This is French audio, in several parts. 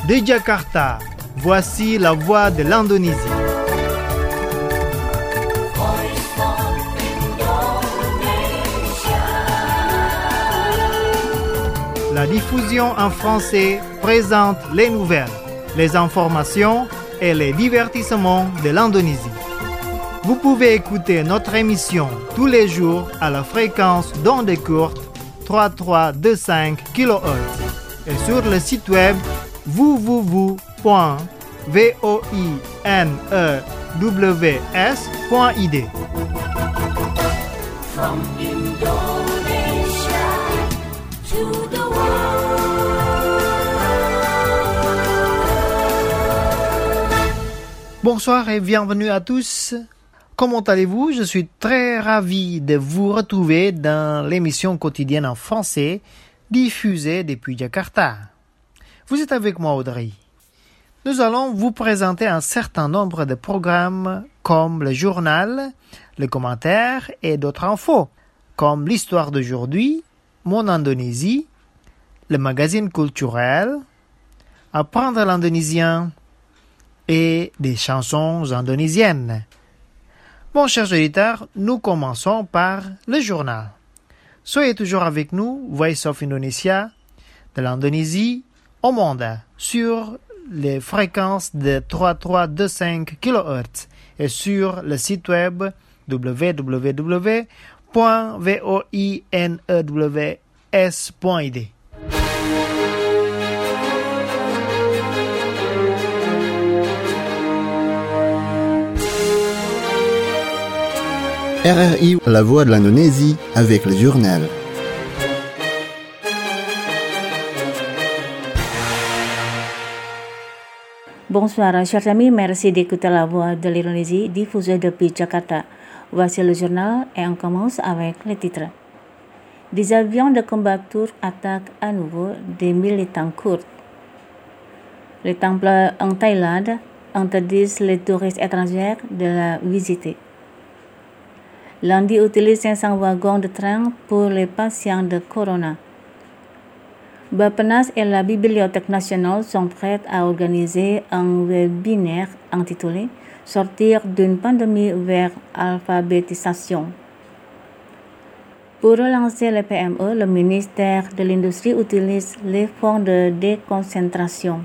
De Jakarta, voici la voix de l'Indonésie. La diffusion en français présente les nouvelles, les informations et les divertissements de l'Indonésie. Vous pouvez écouter notre émission tous les jours à la fréquence d'ondes courtes 3325 kHz et sur le site web www.voinews.id. From Indonesia to the Bonsoir et bienvenue à tous. Comment allez-vous? Je suis très ravi de vous retrouver dans l'émission quotidienne en français diffusée depuis Jakarta. Vous êtes avec moi, Audrey. Nous allons vous présenter un certain nombre de programmes comme le journal, les commentaires et d'autres infos, comme l'histoire d'aujourd'hui, mon Indonésie, le magazine culturel, apprendre l'indonésien et des chansons indonésiennes. Bon, chers auditeurs, nous commençons par le journal. Soyez toujours avec nous, Voice of Indonesia, de l'Indonésie au monde, sur les fréquences de 3325 kHz et sur le site web www.voinews.id. RRI, la voix de l'Indonésie, avec le journal. Bonsoir, chers amis, merci d'écouter la voix de l'Indonésie diffusée depuis Jakarta. Voici le journal et on commence avec les titres. Des avions de combat turcs attaquent à nouveau des militants kurdes. Les temples en Thaïlande interdisent les touristes étrangers de la visiter. Lundi utilise 500 wagons de train pour les patients de Corona. Bappenas et la Bibliothèque nationale sont prêtes à organiser un webinaire intitulé « Sortir d'une pandémie vers alphabétisation ». Pour relancer les PME, le ministère de l'Industrie utilise les fonds de déconcentration.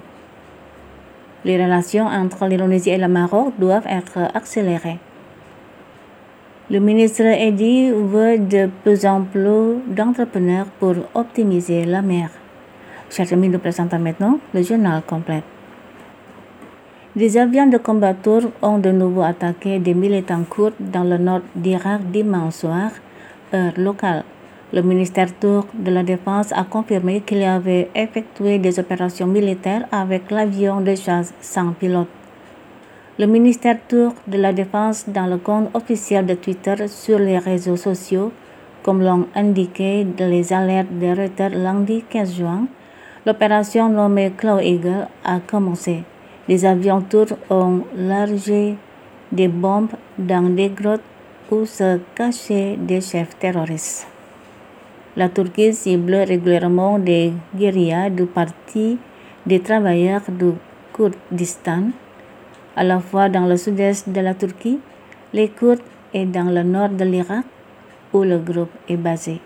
Les relations entre l'Indonésie et le Maroc doivent être accélérées. Le ministre Edi veut de plus en plus d'entrepreneurs pour optimiser la mer. Chers amis, nous présentons maintenant le journal complet. Des avions de combat turcs ont de nouveau attaqué des militants kurdes dans le nord d'Irak dimanche soir, heure locale. Le ministère turc de la Défense a confirmé qu'il avait effectué des opérations militaires avec l'avion de chasse sans pilote. Le ministère turc de la Défense dans le compte officiel de Twitter sur les réseaux sociaux, comme l'ont indiqué les alertes de Reuters lundi 15 juin, l'opération nommée Claw Eagle a commencé. Les avions turcs ont largué des bombes dans des grottes où se cachaient des chefs terroristes. La Turquie cible régulièrement des guérillas du Parti des travailleurs du Kurdistan, à la fois dans le sud-est de la Turquie, les Kurdes et dans le nord de l'Irak, où le groupe est basé.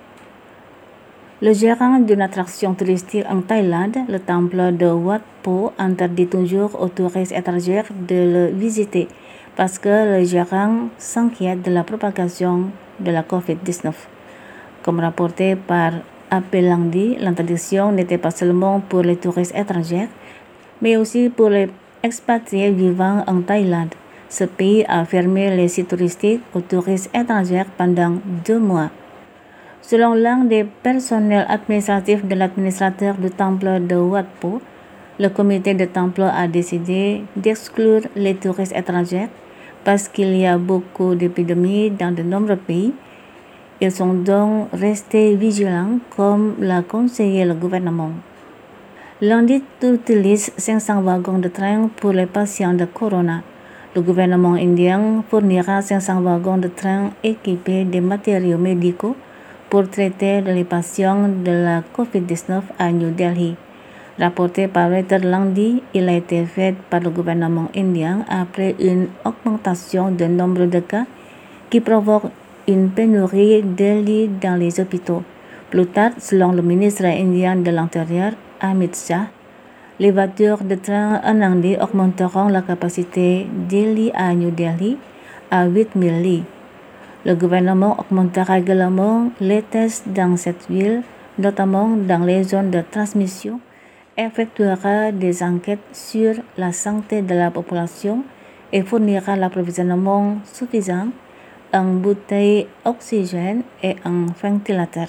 Le gérant d'une attraction touristique en Thaïlande, le temple de Wat Po, interdit toujours aux touristes étrangers de le visiter parce que le gérant s'inquiète de la propagation de la COVID-19. Comme rapporté par AP lundi, l'interdiction n'était pas seulement pour les touristes étrangers, mais aussi pour les expatriés vivant en Thaïlande. Ce pays a fermé les sites touristiques aux touristes étrangers pendant 2 mois. Selon l'un des personnels administratifs de l'administrateur du temple de Wat Po, le comité de temple a décidé d'exclure les touristes étrangers parce qu'il y a beaucoup d'épidémies dans de nombreux pays. Ils sont donc restés vigilants comme l'a conseillé le gouvernement. Lundi utilise 500 wagons de train pour les patients de Corona. Le gouvernement indien fournira 500 wagons de train équipés de matériaux médicaux pour traiter les patients de la COVID-19 à New Delhi. Rapporté par Reuters lundi, il a été fait par le gouvernement indien après une augmentation du nombre de cas qui provoque une pénurie de lits dans les hôpitaux. Plus tard, selon le ministre indien de l'Intérieur, Amit Shah, les voitures de train en Inde augmenteront la capacité des lits à New Delhi à 8000 lits. Le gouvernement augmentera également les tests dans cette ville, notamment dans les zones de transmission, effectuera des enquêtes sur la santé de la population et fournira l'approvisionnement suffisant en bouteilles d'oxygène et en ventilateurs.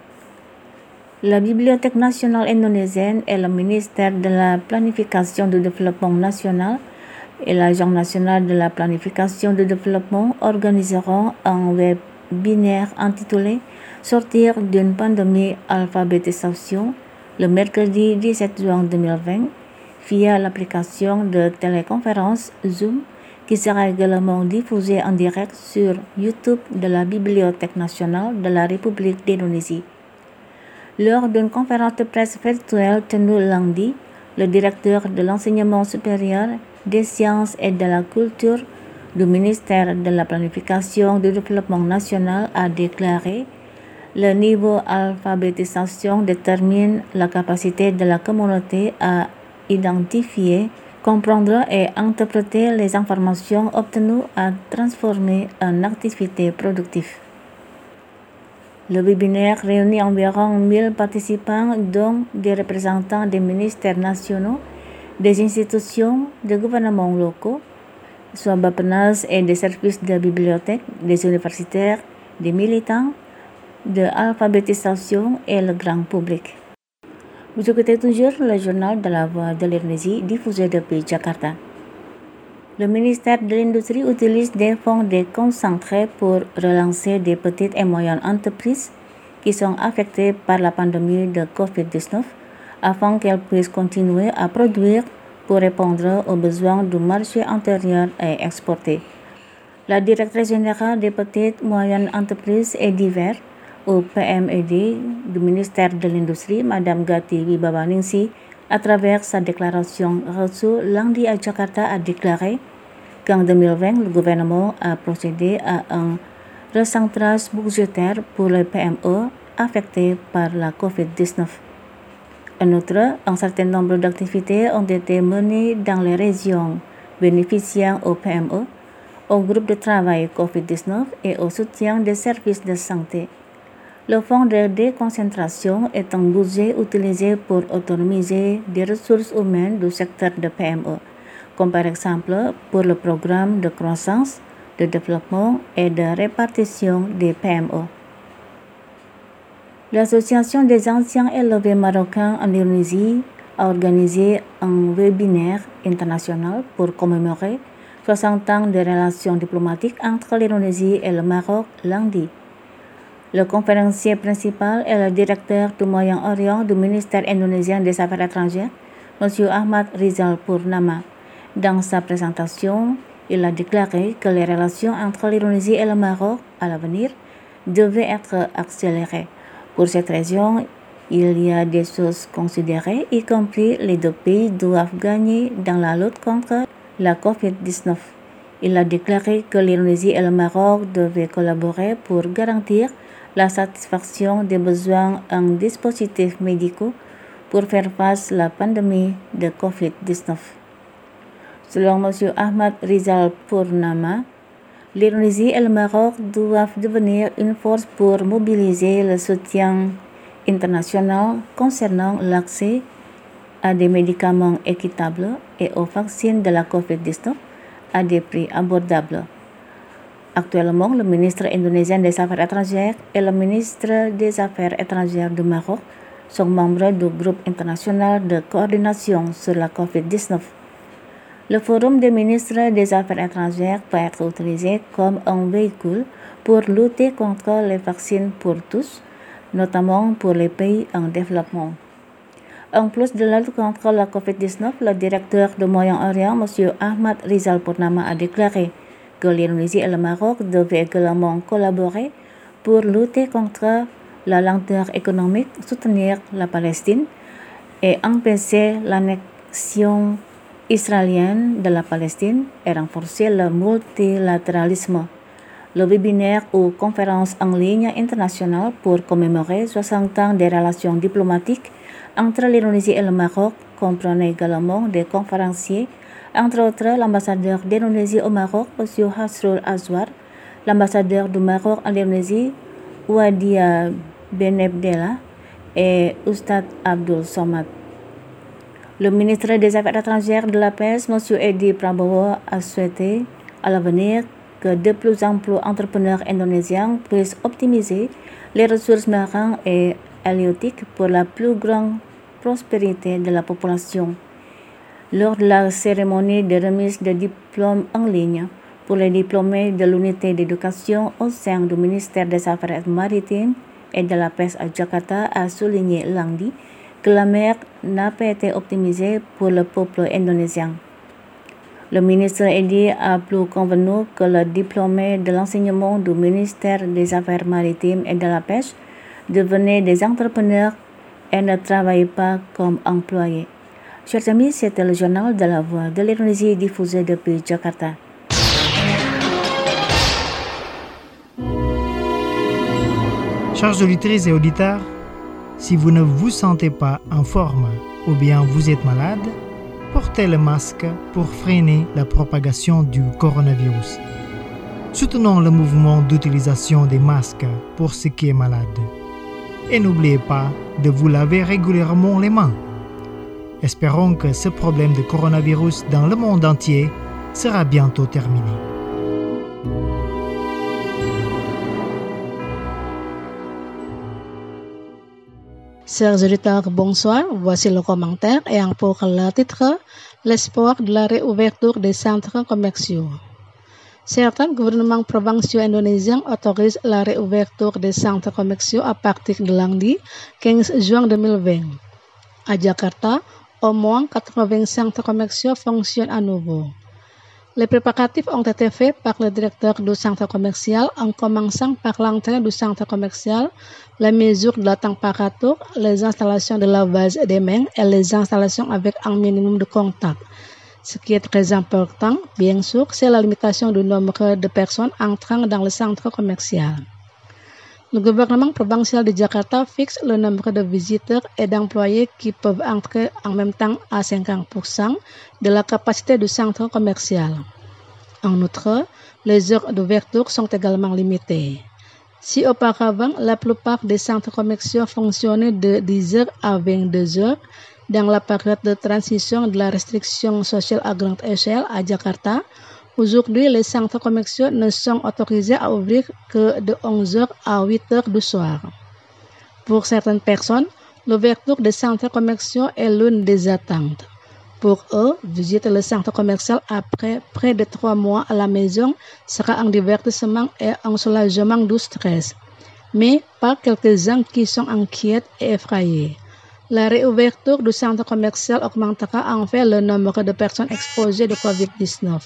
La Bibliothèque nationale indonésienne et le ministère de la Planification du Développement national et l'Agence nationale de la planification du développement organiseront un webinaire intitulé « Sortir d'une pandémie alphabétisation » le mercredi 17 juin 2020 via l'application de téléconférence Zoom qui sera également diffusée en direct sur YouTube de la Bibliothèque nationale de la République d'Indonésie. Lors d'une conférence de presse virtuelle tenue lundi, le directeur de l'enseignement supérieur, des sciences et de la culture du ministère de la Planification du Développement national a déclaré: le niveau alphabétisation détermine la capacité de la communauté à identifier, comprendre et interpréter les informations obtenues à transformer en activité productive. Le webinaire réunit environ 1000 participants, dont des représentants des ministères nationaux, des institutions, des gouvernements locaux, soit Bappenas et des services de bibliothèque, des universitaires, des militants de l'alphabétisation et le grand public. Vous écoutez toujours le journal de la Voix de l'Indonésie diffusé depuis Jakarta. Le ministère de l'Industrie utilise des fonds déconcentrés pour relancer des petites et moyennes entreprises qui sont affectées par la pandémie de COVID-19 afin qu'elles puissent continuer à produire pour répondre aux besoins du marché intérieur et exporter. La directrice générale des petites et moyennes entreprises et divers, au PMED du ministère de l'Industrie, Madame Gati Wibawaningsih, à travers sa déclaration reçue lundi à Jakarta, a déclaré qu'en 2020, le gouvernement a procédé à un recentrage budgétaire pour les PME affectés par la COVID-19. En outre, un certain nombre d'activités ont été menées dans les régions bénéficiant aux PME, au groupe de travail COVID-19 et au soutien des services de santé. Le fonds de déconcentration est un budget utilisé pour autonomiser des ressources humaines du secteur de PME, comme par exemple pour le programme de croissance, de développement et de répartition des PME. L'Association des anciens élèves marocains en Indonésie a organisé un webinaire international pour commémorer 60 ans de relations diplomatiques entre l'Indonésie et le Maroc lundi. Le conférencier principal est le directeur du Moyen-Orient du ministère indonésien des Affaires étrangères, M. Ahmad Rizal Purnama. Dans sa présentation, il a déclaré que les relations entre l'Indonésie et le Maroc à l'avenir devaient être accélérées. Pour cette raison, il y a des choses considérées, y compris les deux pays doivent gagner dans la lutte contre la COVID-19. Il a déclaré que l'Indonésie et le Maroc devaient collaborer pour garantir la satisfaction des besoins en dispositifs médicaux pour faire face à la pandémie de COVID-19. Selon M. Ahmad Rizal Purnama, l'Indonésie et le Maroc doivent devenir une force pour mobiliser le soutien international concernant l'accès à des médicaments équitables et aux vaccins de la COVID-19 à des prix abordables. Actuellement, le ministre indonésien des Affaires étrangères et le ministre des Affaires étrangères du Maroc sont membres du groupe international de coordination sur la COVID-19. Le Forum des ministres des Affaires étrangères peut être utilisé comme un véhicule pour lutter contre les vaccins pour tous, notamment pour les pays en développement. En plus de la lutte contre la COVID-19, le directeur du Moyen-Orient, M. Ahmad Rizal Purnama, a déclaré que l'Indonésie et le Maroc devaient également collaborer pour lutter contre la lenteur économique, soutenir la Palestine et empêcher l'annexion israélienne de la Palestine et renforcer le multilatéralisme. Le webinaire ou conférence en ligne internationale pour commémorer 60 ans des relations diplomatiques entre l'Indonésie et le Maroc comprenait également des conférenciers, entre autres l'ambassadeur d'Indonésie au Maroc, M. Hasrul Azwar, l'ambassadeur du Maroc en Indonésie, Ouadia Benebdella, et Ustad Abdul Somad. Le ministre des Affaires étrangères de la pêche, M. Edi Prabowo, a souhaité à l'avenir que de plus en plus d'entrepreneurs indonésiens puissent optimiser les ressources marines et halieutiques pour la plus grande prospérité de la population. Lors de la cérémonie de remise de diplômes en ligne pour les diplômés de l'unité d'éducation au sein du ministère des Affaires maritimes et de la pêche à Jakarta, a souligné lundi que la mer n'a pas été optimisée pour le peuple indonésien. Le ministre Edi a plus convenu que les diplômés de l'enseignement du ministère des Affaires maritimes et de la pêche devenaient des entrepreneurs et ne travaillaient pas comme employés. Chers amis, c'était le journal de la Voix de l'Indonésie diffusé depuis Jakarta. Chers auditeurs et auditeurs, si vous ne vous sentez pas en forme ou bien vous êtes malade, portez le masque pour freiner la propagation du coronavirus. Soutenons le mouvement d'utilisation des masques pour ceux qui sont malades. Et n'oubliez pas de vous laver régulièrement les mains. Espérons que ce problème de coronavirus dans le monde entier sera bientôt terminé. Chers auditeurs, bonsoir. Voici le commentaire ayant pour le titre l'espoir de la réouverture des centres commerciaux. Certains gouvernements provinciaux indonésiens autorisent la réouverture des centres commerciaux à partir de lundi 15 juin 2020. À Jakarta, au moins 80 centres commerciaux fonctionnent à nouveau. Les préparatifs ont été faits par le directeur du centre commercial en commençant par l'entrée du centre commercial, les mesures de la température, les installations de lavage des mains et les installations avec un minimum de contact. Ce qui est très important, bien sûr, c'est la limitation du nombre de personnes entrant dans le centre commercial. Le gouvernement provincial de Jakarta fixe le nombre de visiteurs et d'employés qui peuvent entrer en même temps à 50% de la capacité du centre commercial. En outre, les heures d'ouverture sont également limitées. Si auparavant, la plupart des centres commerciaux fonctionnaient de 10h à 22h, dans la période de transition de la restriction sociale à grande échelle à Jakarta, aujourd'hui, les centres commerciaux ne sont autorisés à ouvrir que de 11h à 8h du soir. Pour certaines personnes, l'ouverture des centres commerciaux est l'une des attentes. Pour eux, visiter le centre commercial après près de 3 mois à la maison sera un divertissement et un soulagement du stress. Mais pas quelques-uns qui sont inquiets et effrayés. La réouverture du centre commercial augmentera en fait le nombre de personnes exposées de Covid-19.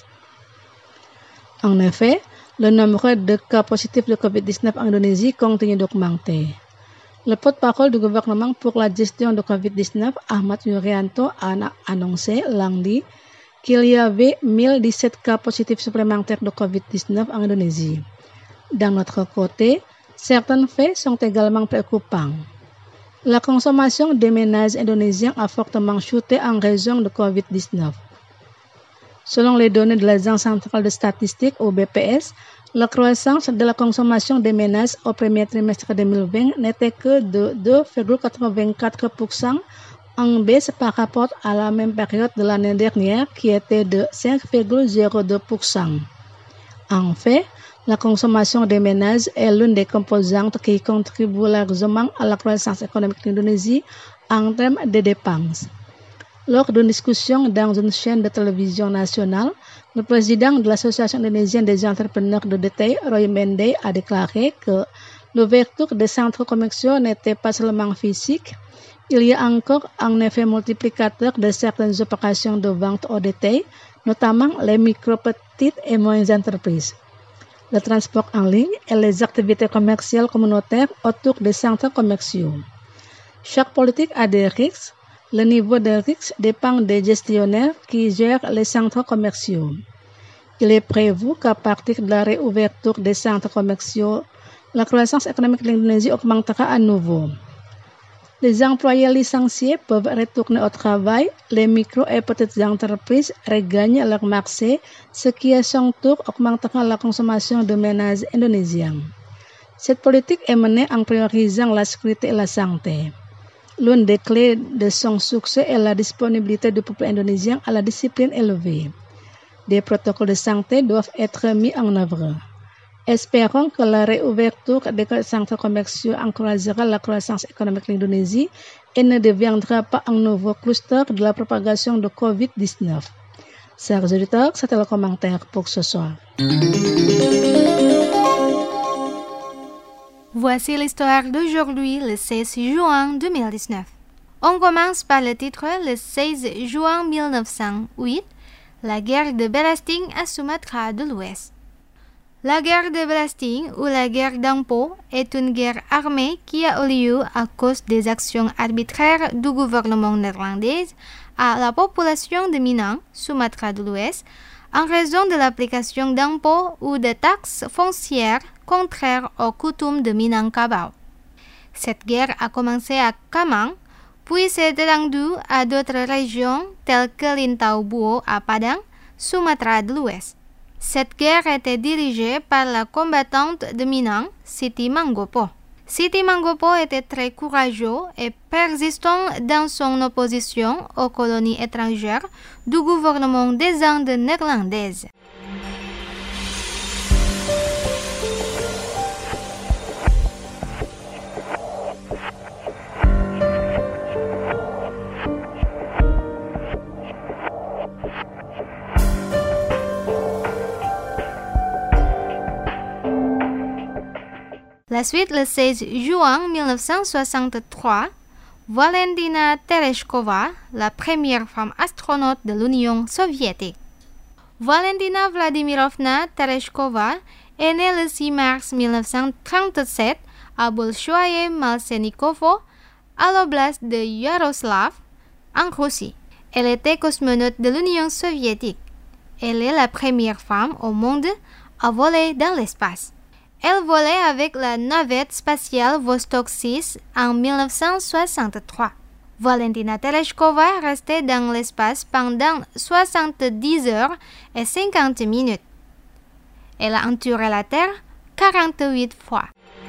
En effet, le nombre de cas positifs de Covid-19 en Indonésie continue d'augmenter. Le porte-parole du gouvernement pour la gestion de Covid-19, Ahmad Yuryanto, a annoncé lundi qu'il y avait 1017 cas positifs supplémentaires de Covid-19 en Indonésie. D'un autre côté, certains faits sont également préoccupants. La consommation des ménages indonésiens a fortement chuté en raison de Covid-19. Selon les données de l'Agence centrale de statistique ou BPS, la croissance de la consommation des ménages au premier trimestre 2020 n'était que de 2,84%, en baisse par rapport à la même période de l'année dernière qui était de 5,02%. En fait, la consommation des ménages est l'une des composantes qui contribue largement à la croissance économique d'Indonésie en termes de dépenses. Lors d'une discussion dans une chaîne de télévision nationale, le président de l'Association indonésienne des entrepreneurs de détail, Roy Mende, a déclaré que l'ouverture des centres commerciaux n'était pas seulement physique, il y a encore un effet multiplicateur de certaines opérations de vente au détail, notamment les micro, petites et moyennes entreprises, le transport en ligne et les activités commerciales communautaires autour des centres commerciaux. Chaque politique a des risques. Le niveau de risque dépend des gestionnaires qui gèrent les centres commerciaux. Il est prévu qu'à partir de la réouverture des centres commerciaux, la croissance économique de l'Indonésie augmentera à nouveau. Les employés licenciés peuvent retourner au travail, les micro et petites entreprises regagnent leur marché, ce qui à son tour augmentera la consommation de ménages indonésiens. Cette politique est menée en priorisant la sécurité et la santé. L'une des clés de son succès est la disponibilité du peuple indonésien à la discipline élevée. Des protocoles de santé doivent être mis en œuvre. Espérons que la réouverture des centres commerciaux encouragera la croissance économique de l'Indonésie et ne deviendra pas un nouveau cluster de la propagation de Covid-19. Chers auditeurs, c'était le commentaire pour ce soir. Voici l'histoire d'aujourd'hui, le 16 juin 2019. On commence par le titre le 16 juin 1908, la guerre de Belasting à Sumatra de l'Ouest. La guerre de Belasting ou la guerre d'Ampo est une guerre armée qui a eu lieu à cause des actions arbitraires du gouvernement néerlandais à la population de Minang, Sumatra de l'Ouest, en raison de l'application d'impôts ou de taxes foncières contraires aux coutumes de Minangkabau. Cette guerre a commencé à Kamang, puis s'est étendue à d'autres régions telles que Lintau Buo à Padang, Sumatra de l'Ouest. Cette guerre était dirigée par la combattante de Minang, Siti Mangopho. Siti Mangopho était très courageux et persistant dans son opposition aux colonies étrangères du gouvernement des Indes néerlandaises. La suite, le 16 juin 1963, Valentina Tereshkova, la première femme astronaute de l'Union soviétique. Valentina Vladimirovna Tereshkova est née le 6 mars 1937 à Bolshoïe Malsenikovo, à l'oblast de Yaroslav, en Russie. Elle était cosmonaute de l'Union soviétique. Elle est la première femme au monde à voler dans l'espace. Elle volait avec la navette spatiale Vostok 6 en 1963. Valentina Tereshkova restait dans l'espace pendant 70 heures et 50 minutes. Elle a entouré la Terre 48 fois.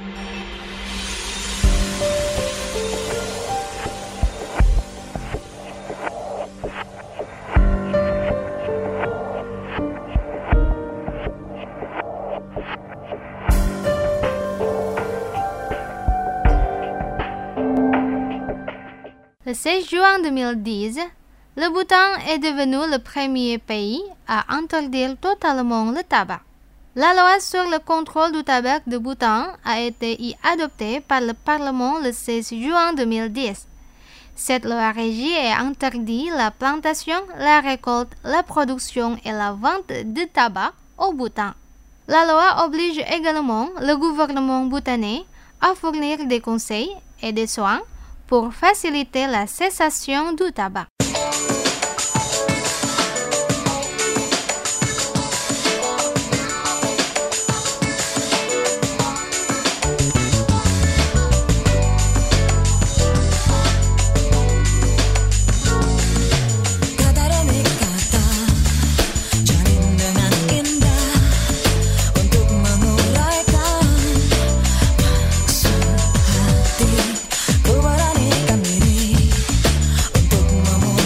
Le 16 juin 2010, le Bhoutan est devenu le premier pays à interdire totalement le tabac. La loi sur le contrôle du tabac de Bhoutan a été adoptée par le Parlement le 16 juin 2010. Cette loi régit et interdit la plantation, la récolte, la production et la vente de tabac au Bhoutan. La loi oblige également le gouvernement bhoutanais à fournir des conseils et des soins pour faciliter la cessation du tabac. Ku beranikan diri untuk memulai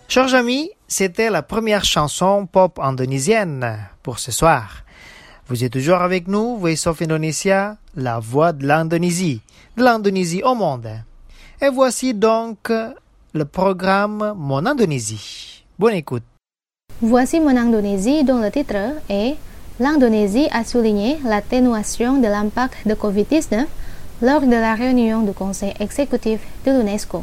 Chers amis, c'était la première chanson pop indonésienne pour ce soir. Vous êtes toujours avec nous, Voice of Indonesia, la voix de l'Indonésie au monde. Et voici donc le programme Mon Indonésie. Bonne écoute. Voici Mon Indonésie dont le titre est L'Indonésie a souligné l'atténuation de l'impact de Covid-19 lors de la réunion du Conseil exécutif de l'UNESCO.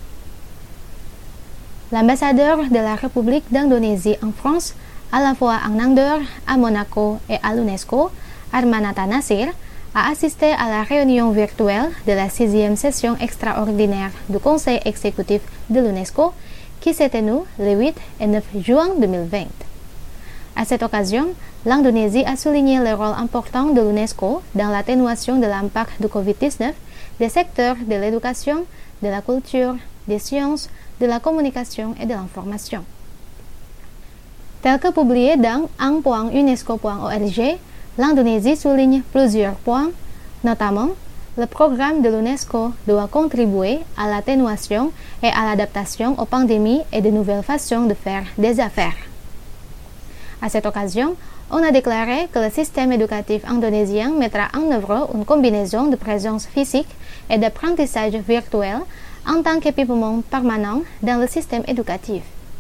L'ambassadeur de la République d'Indonésie en France, à la fois en Andorre, à Monaco et à l'UNESCO, Armanata Nasir, a assisté à la réunion virtuelle de la 6e session extraordinaire du Conseil exécutif de l'UNESCO qui s'est tenue le 8 et 9 juin 2020. À cette occasion, l'Indonésie a souligné le rôle important de l'UNESCO dans l'atténuation de l'impact du Covid-19 des secteurs de l'éducation, de la culture, des sciences, de la communication et de l'information. Tel que publié dans ang.unesco.org, l'Indonésie souligne plusieurs points, notamment le programme de l'UNESCO doit contribuer à l'atténuation et à l'adaptation aux pandémies et de nouvelles façons de faire des affaires. À cette occasion, on a déclaré que le système éducatif indonésien mettra en œuvre une combinaison de présence physique et d'apprentissage virtuel en tant qu'équipement permanent dans le système éducatif.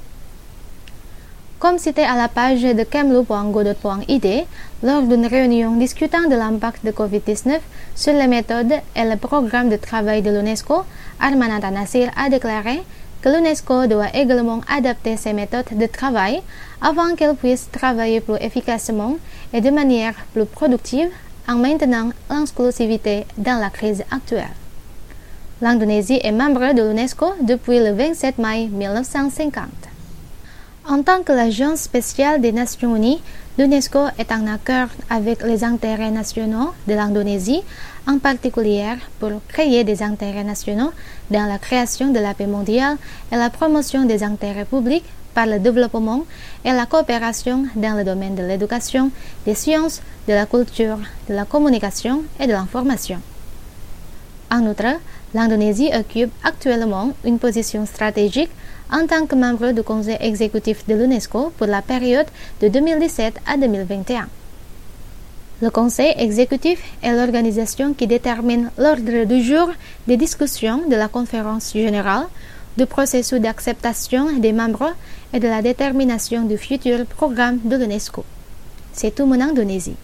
Comme cité à la page de kemlu.godot.id, lors d'une réunion discutant de l'impact de Covid-19 sur les méthodes et le programme de travail de l'UNESCO, Armanata Nasir a déclaré que l'UNESCO doit également adapter ses méthodes de travail afin qu'elle puisse travailler plus efficacement et de manière plus productive en maintenant l'inclusivité dans la crise actuelle. L'Indonésie est membre de l'UNESCO depuis le 27 mai 1950. En tant que l'agence spéciale des Nations Unies, l'UNESCO est en accord avec les intérêts nationaux de l'Indonésie, en particulier pour créer des intérêts nationaux dans la création de la paix mondiale et la promotion des intérêts publics par le développement et la coopération dans le domaine de l'éducation, des sciences, de la culture, de la communication et de l'information. En outre, l'Indonésie occupe actuellement une position stratégique en tant que membre du Conseil exécutif de l'UNESCO pour la période de 2017 à 2021. Le Conseil exécutif est l'organisation qui détermine l'ordre du jour des discussions de la conférence générale, du processus d'acceptation des membres et de la détermination du futur programme de l'UNESCO. C'est tout Mon Indonésie.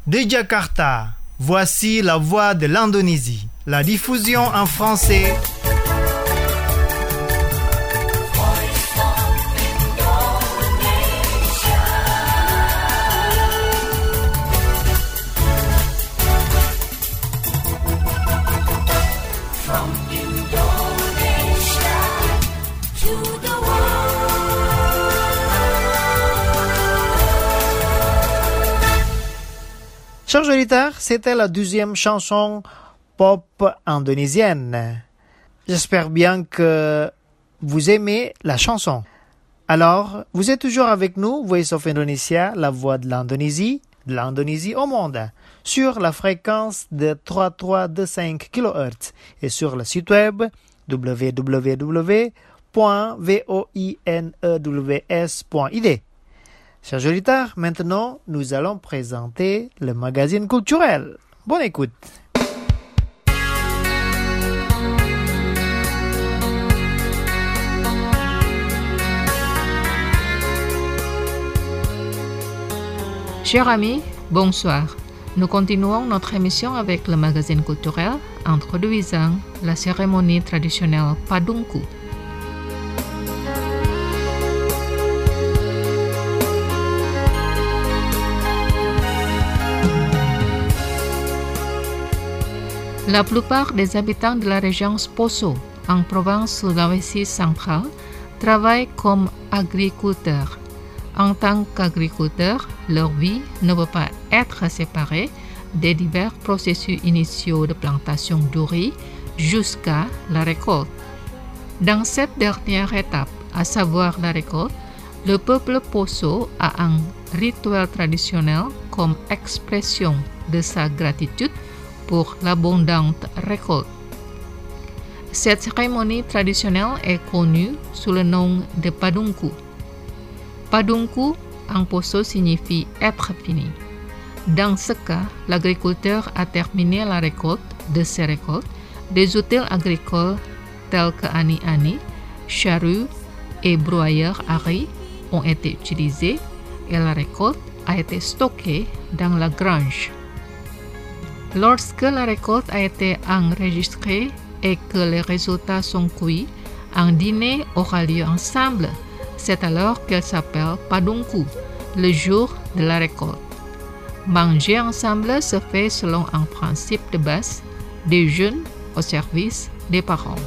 De Jakarta, voici la voix de l'Indonésie. La diffusion en français. From Indonesia to the world. Chers auditeurs, c'était la 12e chanson pop indonésienne. J'espère bien que vous aimez la chanson. Alors, vous êtes toujours avec nous, Voice of Indonesia, la voix de l'Indonésie au monde, sur la fréquence de 3325 kHz et sur le site web www.voinews.id. Chers auditeurs, maintenant, nous allons présenter le magazine culturel. Bonne écoute. Chers amis, bonsoir. Nous continuons notre émission avec le magazine culturel introduisant la cérémonie traditionnelle Padungku. La plupart des habitants de la région Poso, en province Sulawesi centrale, travaillent comme agriculteurs. En tant qu'agriculteurs, leur vie ne peut pas être séparée des divers processus initiaux de plantation du riz jusqu'à la récolte. Dans cette dernière étape, à savoir la récolte, le peuple Poso a un rituel traditionnel comme expression de sa gratitude pour l'abondante récolte. Cette cérémonie traditionnelle est connue sous le nom de Padungku. Padungku en Poso signifie être fini. Dans ce cas, l'agriculteur a terminé la récolte de ses récoltes. Des outils agricoles tels que ani-ani, charrues et broyeurs à riz ont été utilisés et la récolte a été stockée dans la grange. Lorsque la récolte a été enregistrée et que les résultats sont cuits, un dîner aura lieu ensemble. C'est alors qu'elle s'appelle Padungku, le jour de la récolte. Manger ensemble se fait selon un principe de base, des jeunes au service des parents.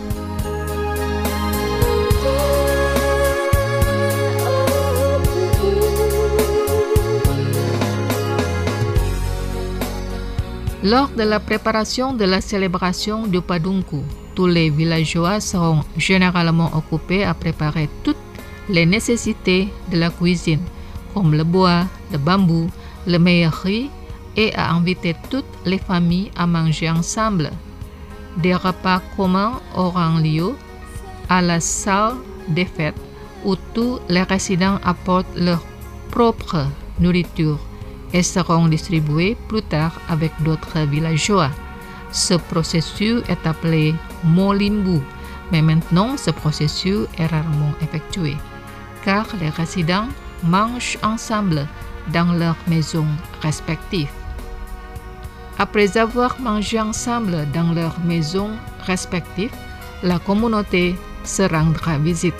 Lors de la préparation de la célébration du Padungku, tous les villageois seront généralement occupés à préparer toutes les nécessités de la cuisine, comme le bois, le bambou, le meilleur riz, et à inviter toutes les familles à manger ensemble. Des repas communs auront lieu à la salle des fêtes où tous les résidents apportent leur propre nourriture et seront distribués plus tard avec d'autres villageois. Ce processus est appelé molimbu, mais maintenant ce processus est rarement effectué, car les résidents mangent ensemble dans leurs maisons respectives. Après avoir mangé ensemble dans leurs maisons respectives, la communauté se rendra visite.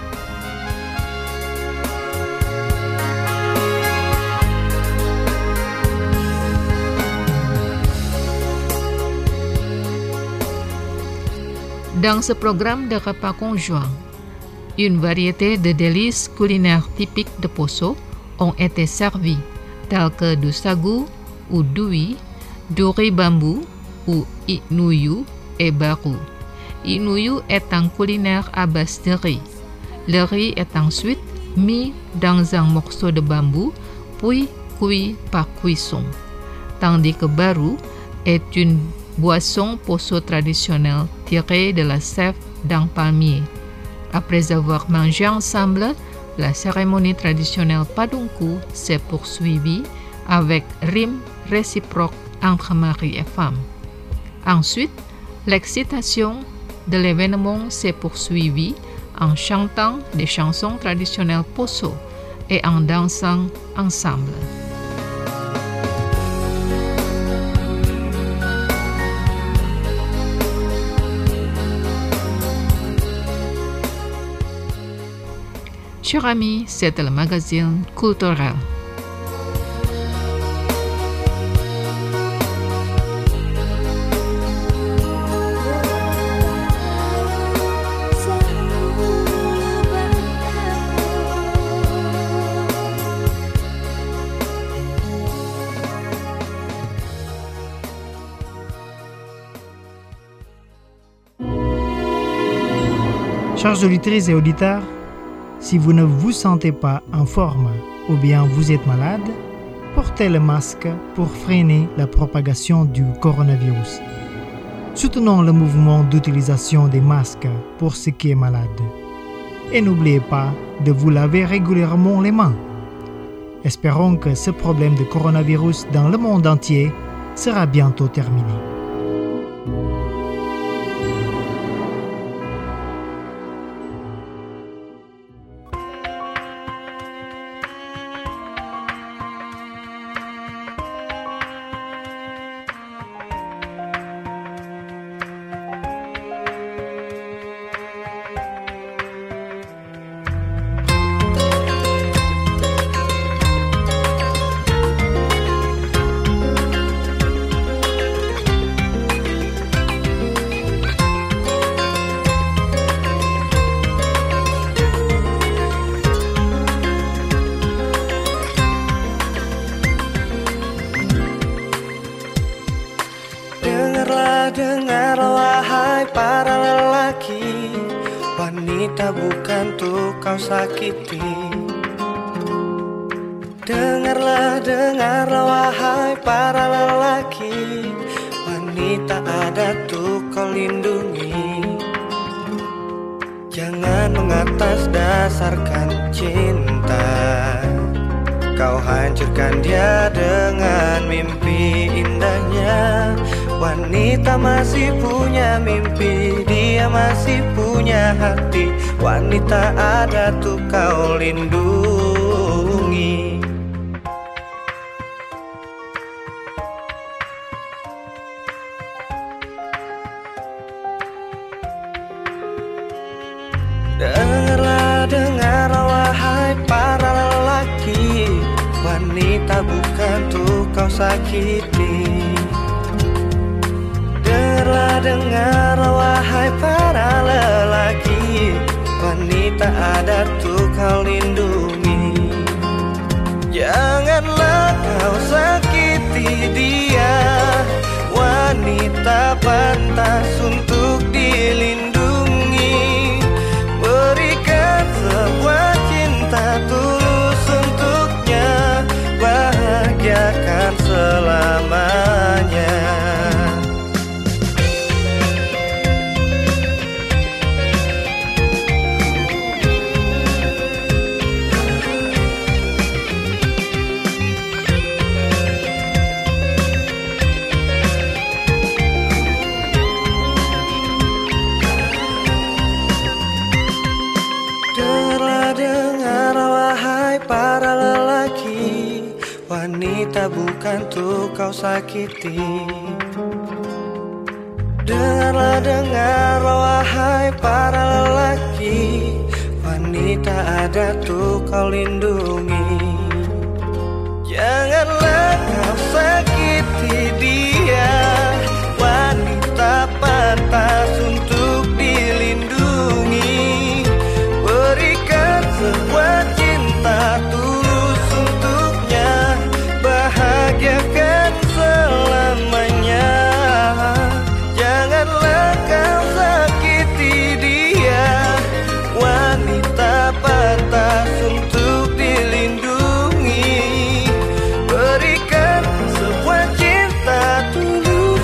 Dans ce programme de repas conjoints, une variété de délices culinaires typiques de Poso ont été servis, tels que du sagu ou dui, du riz bambou ou inuyu et baru. Inuyu est un culinaire à base de riz. Le riz est ensuite mis dans un morceau de bambou, puis cuit par cuisson, tandis que baru est une boisson Poso traditionnelle tirée de la sève d'un palmier. Après avoir mangé ensemble, la cérémonie traditionnelle Padungku s'est poursuivie avec rimes réciproques entre mari et femme. Ensuite, l'excitation de l'événement s'est poursuivie en chantant des chansons traditionnelles Poso et en dansant ensemble. Chers amis, c'était le magazine culturel. Chers auditrices et auditeurs, si vous ne vous sentez pas en forme ou bien vous êtes malade, portez le masque pour freiner la propagation du coronavirus. Soutenons le mouvement d'utilisation des masques pour ceux qui sont malades. Et n'oubliez pas de vous laver régulièrement les mains. Espérons que ce problème de coronavirus dans le monde entier sera bientôt terminé. Dengarlah wahai para lelaki, wanita bukan untuk kau sakiti. Dengarlah wahai para lelaki, wanita ada untuk kau lindungi. Jangan mengatasdasarkan cinta, kau hancurkan dia dengan mimpi indahnya. Wanita masih punya mimpi, dia masih punya hati. Wanita ada tuh kau lindungi. Dengarlah wahai para lelaki, wanita bukan tuh kau sakiti. Dengarlah wahai para lelaki, wanita ada tuh kau lindungi. Janganlah kau sakiti dia, wanita pantas untuk dilindungi. Berikan sebuah cinta tulus untuknya, bahagiakan selamanya. Para lelaki, wanita bukan tuh kau sakiti. Dengarlah wahai para lelaki, wanita ada tuh kau lindungi. Janganlah kau sakiti dia, wanita pantas untuk dilindungi. Berikan sebuah cinta tulus untuknya, bahagiakan selamanya. Janganlah kau sakiti dia, wanita pantas untuk dilindungi. Berikan sebuah cinta tulus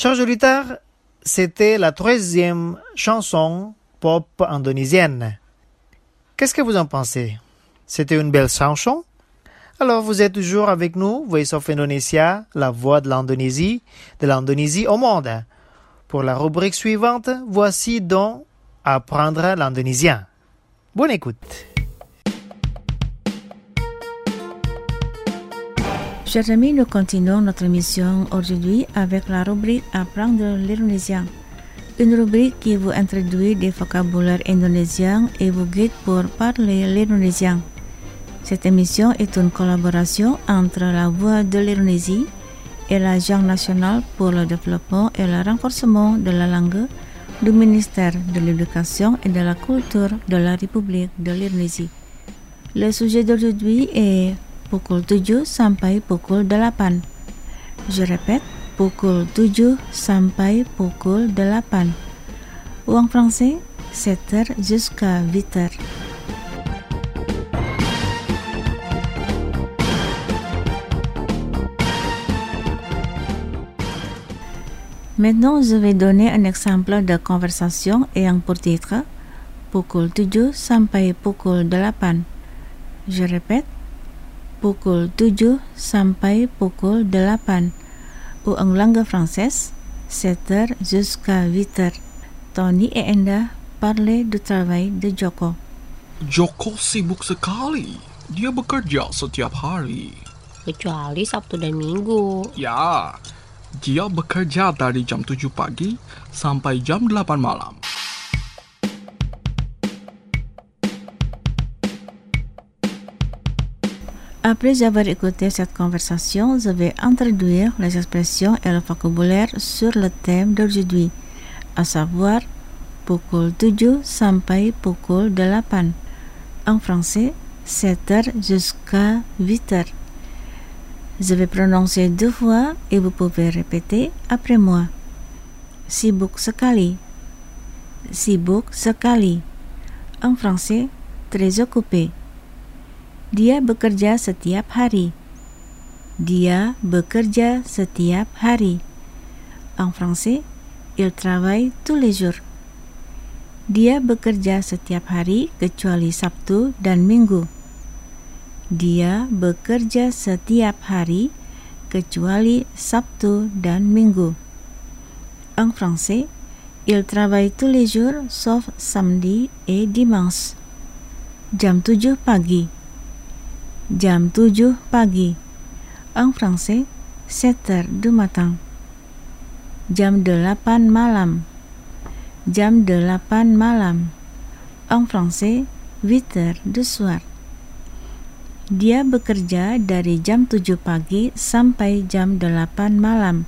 Chers auditeurs, c'était la 13e chanson pop indonésienne. Qu'est-ce que vous en pensez? C'était une belle chanson? Alors vous êtes toujours avec nous, Voice of Indonesia, la voix de l'Indonésie au monde. Pour la rubrique suivante, voici donc apprendre l'indonésien. Bonne écoute. Chers amis, nous continuons notre émission aujourd'hui avec la rubrique Apprendre l'indonésien. Une rubrique qui vous introduit des vocabulaires indonésiens et vous guide pour parler l'indonésien. Cette émission est une collaboration entre la Voix de l'Indonésie et l'Agence nationale pour le développement et le renforcement de la langue du ministère de l'Éducation et de la Culture de la République de l'Indonésie. Le sujet d'aujourd'hui est pukul 7 sampai pukul 8. Je répète, pukul 7 sampai pukul 8. Ou en français, 7h jusqu'à 8h. Maintenant, je vais donner un exemple de conversation ayant pour titre pukul 7 sampai pukul 8. Je répète, pukul 7 sampai pukul 8. Ou en langue française, 7h jusqu'à 8h. Tony et Enda parlent du travail de Joko. Joko sibuk sekali. Dia bekerja setiap hari. Kecuali Sabtu dan Minggu. Ya, dia bekerja dari jam 7 pagi sampai jam 8 malam. Après avoir écouté cette conversation, je vais introduire les expressions et le vocabulaire sur le thème d'aujourd'hui, à savoir pukul 7 sampai pukul 8. En français, 7h jusqu'à 8h. Je vais prononcer 2 fois et vous pouvez répéter après moi. Sibuk sekali. Sibuk sekali. En français, très occupé. Dia bekerja setiap hari. Dia bekerja setiap hari. En français, il travaille tous les jours. Dia bekerja setiap hari kecuali Sabtu dan Minggu. Dia bekerja setiap hari kecuali Sabtu dan Minggu. En français, il travaille tous les jours sauf samedi et dimanche. Jam 7 pagi. Jam 7 pagi. En français, 7h du matin. Jam 8 malam. Jam 8 malam. En français, 8h du soir. Dia bekerja dari jam 7 pagi sampai jam 8 malam.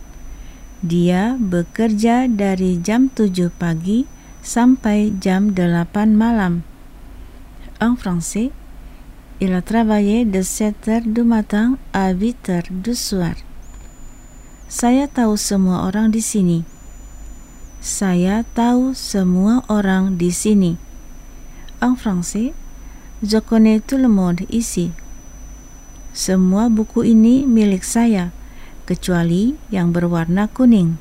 Dia bekerja dari jam 7 pagi sampai jam 8 malam. En français, il a travaillé de 7h du matin à 8h du soir. Saya tahu semua orang di sini. Saya tahu semua orang di sini. En français, je connais tout le monde ici. Semua buku ini milik saya, kecuali yang berwarna kuning.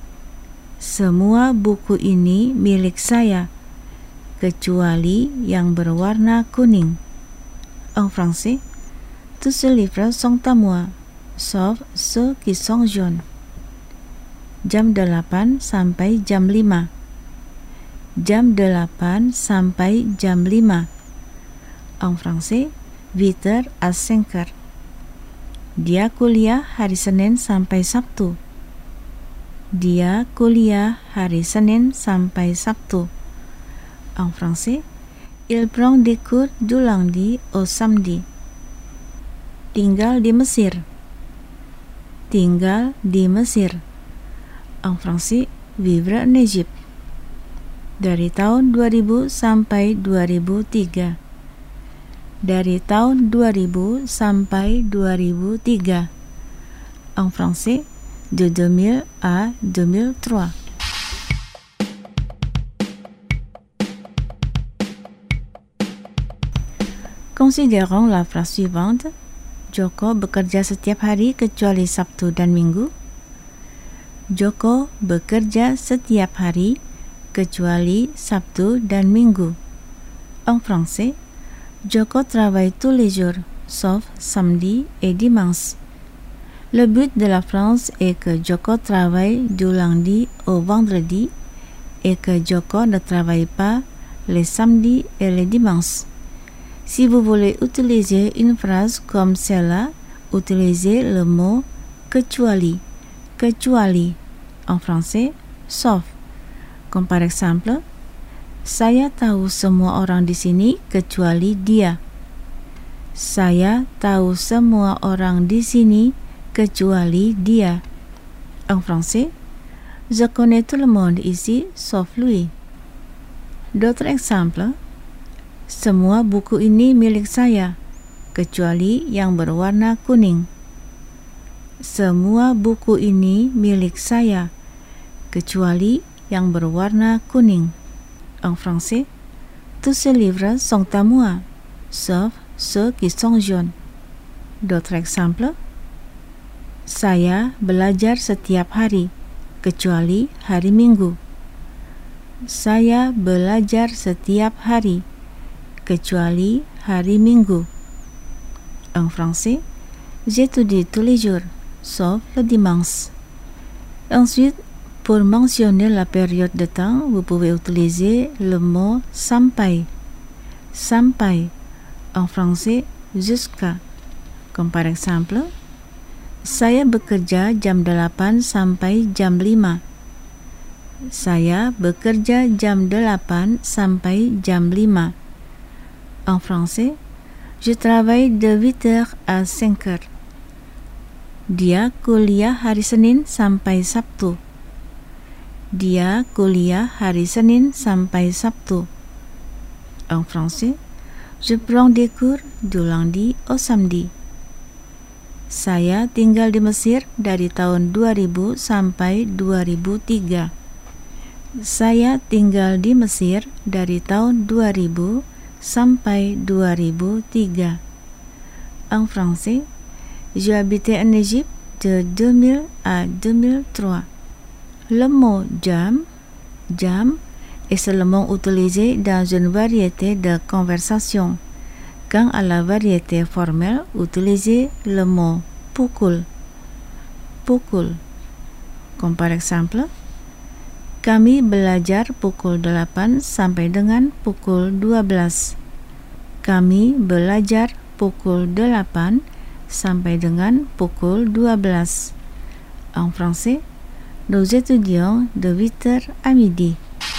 Semua buku ini milik saya, kecuali yang berwarna kuning. En français, tous ces livres sont à moi, sauf ceux qui sont jaunes. Jam 8 sampai jam 5. Jam 8 sampai jam 5. En français, 8h à 5h. Dia kuliah hari Senin sampai Sabtu. Dia kuliah hari Senin sampai Sabtu. En français, il prend des cours du lundi au samedi. Tinggal di Mesir. Tinggal di Mesir. En français, vivre en Égypte. Dari tahun 2000 sampai 2003. Dari tahun 2000 sampai 2003. En français, de 2000 à 2003. Considérons la phrase suivante. Joko bekerja setiap hari kecuali Sabtu dan Minggu. Joko bekerja setiap hari kecuali Sabtu dan Minggu. En français, Joko travaille tous les jours, sauf samedi et dimanche. Le but de la phrase est que Joko travaille du lundi au vendredi et que Joko ne travaille pas les samedis et les dimanches. Si vous voulez utiliser une phrase comme celle-là, utilisez le mot kecuali. Kecuali, en français, sauf. Comme par exemple, saya tahu semua orang di sini kecuali dia. Saya tahu semua orang di sini kecuali dia. En français, je connais tout le monde ici sauf lui. D'autres exemples, semua buku ini milik saya kecuali yang berwarna kuning. Semua buku ini milik saya kecuali yang berwarna kuning. En français, tous ces livres sont à moi, sauf ceux qui sont jaunes. D'autres exemples, saya belajar setiap hari kecuali hari Minggu. Saya belajar setiap hari kecuali hari Minggu. En français, j'étudie tous les jours sauf le dimanche. Ensuite, pour mentionner la période de temps, vous pouvez utiliser le mot sampai. Sampai, en français, jusqu'à. Comme par exemple, saya bekerja jam 8 sampai jam 5. Saya bekerja jam 8 sampai jam 5. En français, je travaille de 8h à 5h. Dia kuliah hari Senin sampai Sabtu. Dia kuliah hari Senin sampai Sabtu. En français, je prends des cours du lundi au samedi. Saya tinggal di Mesir dari tahun 2000 sampai 2003. Saya tinggal di Mesir dari tahun 2000 sampai 2003. En français, j'ai habité en Égypte de 2000 à 2003. Le mot jam est seulement utilisé dans une variété de conversation. Quand à la variété formelle, utilisez le mot pukul. Pukul. Comme par exemple, kami belajar pukul 8 sampai dengan pukul 12. Kami belajar pukul 8 sampai dengan pukul 12. En français, nous étudions de 8h à midi.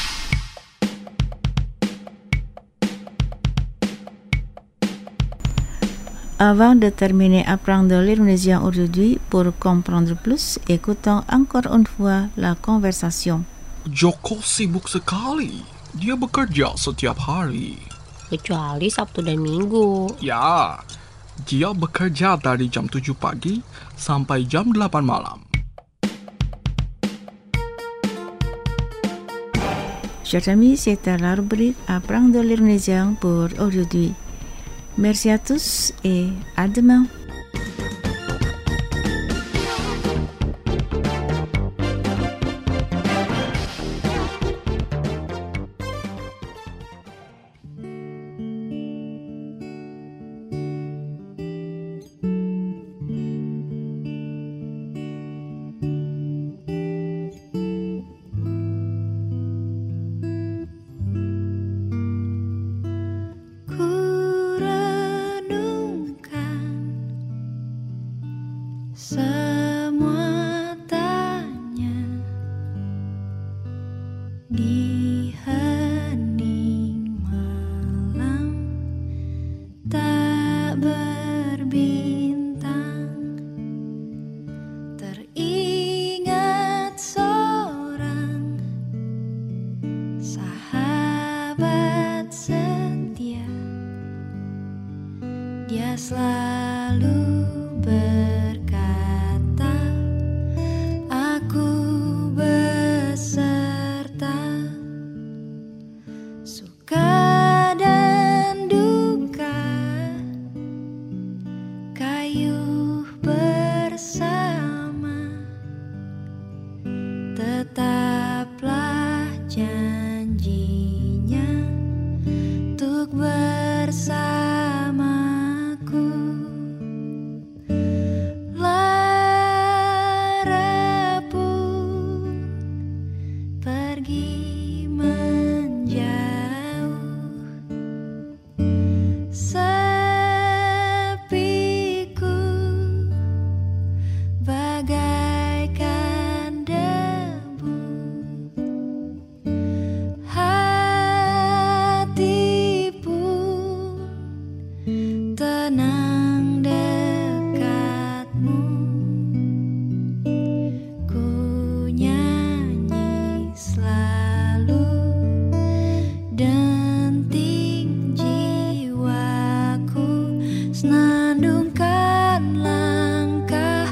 Avant de terminer apprendre l'indonésien aujourd'hui, pour comprendre plus, écoutons encore une fois la conversation. Joko sibuk sekali. Dia bekerja setiap hari. Kecuali Sabtu dan Minggu. Ya, dia bekerja dari jam 7 pagi sampai jam 8 malam. Chers amis, c'était la rubrique Apprendre l'indonésien pour aujourd'hui. Merci à tous et à demain. Semua tanya di hening malam tak berbintang, teringat seorang sahabat setia. Dia selalu berkata, aku beserta pergi menjauh, sepiku bagaikan debu, hati pun tenang dekatmu. Ku nyanyi selalu, denting jiwaku senandungkan langkah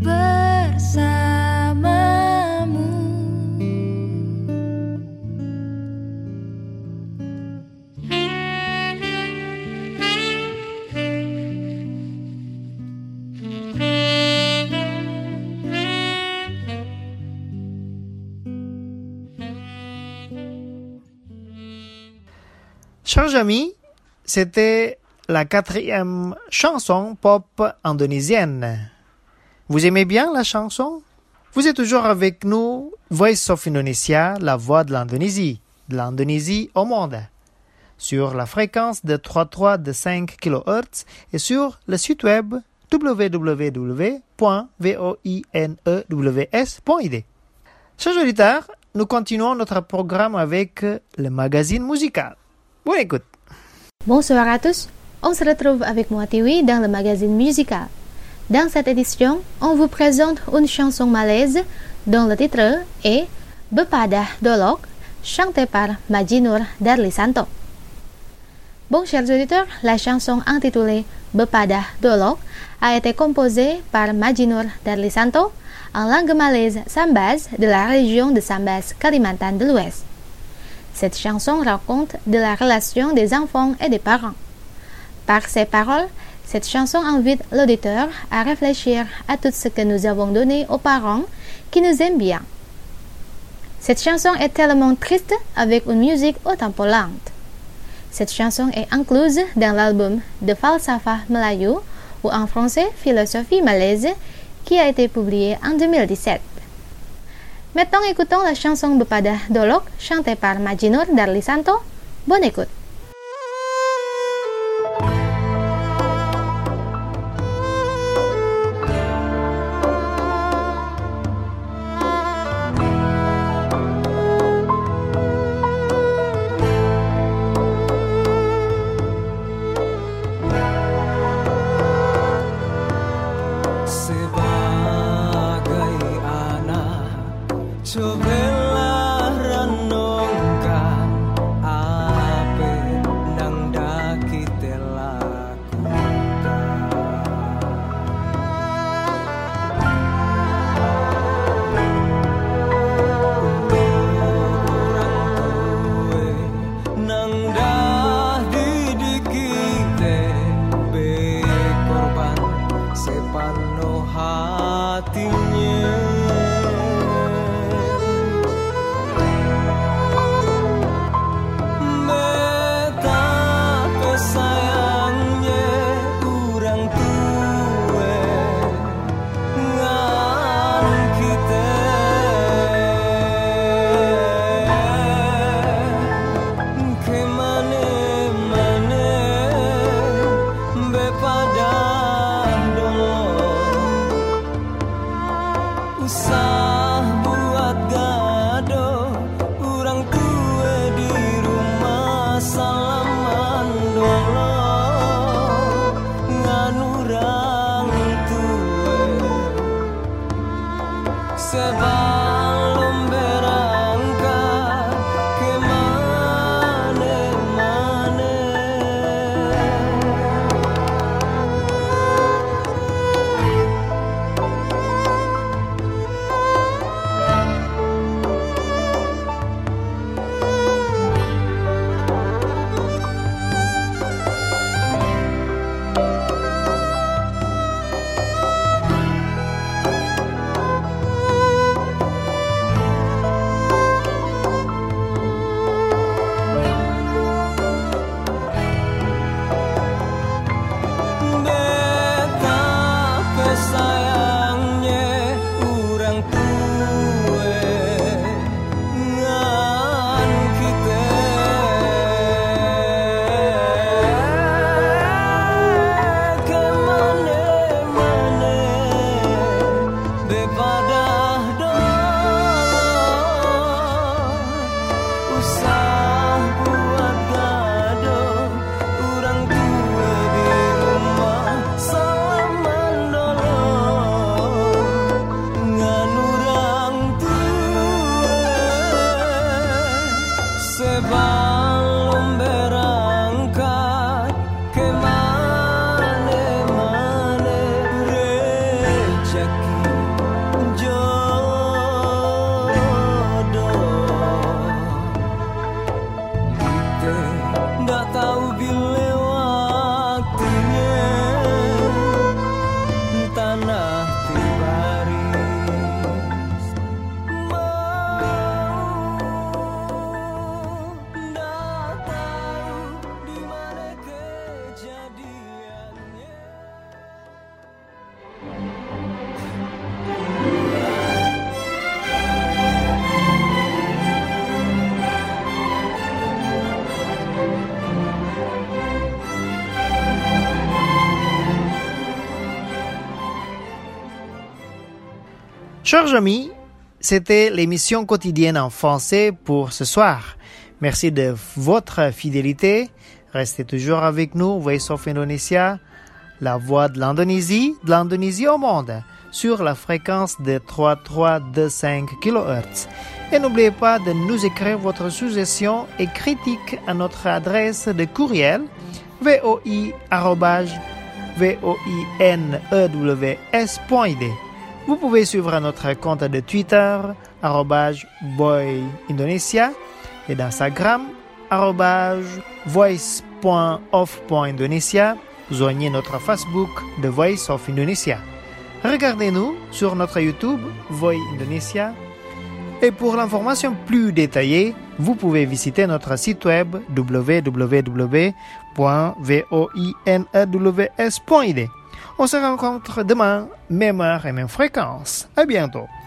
bersamamu. Chers amis, c'était la 4e chanson pop indonésienne. Vous aimez bien la chanson? Vous êtes toujours avec nous, Voice of Indonesia, la voix de l'Indonésie au monde, sur la fréquence de 33,5 kHz et sur le site web www.voinews.id. Chers auditeurs, nous continuons notre programme avec le magazine musical. Bonne écoute. Bonsoir à tous, on se retrouve avec moi Tiwi dans le magazine musical. Dans cette édition, on vous présente une chanson malaise dont le titre est Bepadah Dolok, chantée par Majinur Darlisanto. Bon, chers auditeurs, la chanson intitulée Bepadah Dolok a été composée par Majinur Darlisanto en langue malaise Sambas de la région de Sambas, Kalimantan de l'Ouest. Cette chanson raconte de la relation des enfants et des parents. Par ses paroles, cette chanson invite l'auditeur à réfléchir à tout ce que nous avons donné aux parents qui nous aiment bien. Cette chanson est tellement triste avec une musique au tempo lent. Cette chanson est incluse dans l'album de Falsafah Melayu ou en français Philosophie malaise qui a été publié en 2017. Maintenant, écoutons la chanson Bepadah Dolok chantée par Majinur Darlisanto. Bonne écoute. Cobalah renungkan apa belum berangkat ke mana-mana rezeki jodoh. Kita nggak tahu bila waktunya tanah terbaris nggak tahu di mana kejadiannya. Chers amis, c'était l'émission quotidienne en français pour ce soir. Merci de votre fidélité. Restez toujours avec nous, Voice of Indonesia, la voix de l'Indonésie au monde, sur la fréquence de 3325 kHz. Et n'oubliez pas de nous écrire votre suggestion et critique à notre adresse de courriel voi@voinews.id. Vous pouvez suivre notre compte de Twitter @boyindonesia et d'Instagram @voice.of.indonesia. Joignez notre Facebook The Voice of Indonesia. Regardez-nous sur notre YouTube Voi Indonesia. Et pour l'information plus détaillée, vous pouvez visiter notre site web www.voinews.id. On se rencontre demain, même heure et même fréquence. À bientôt.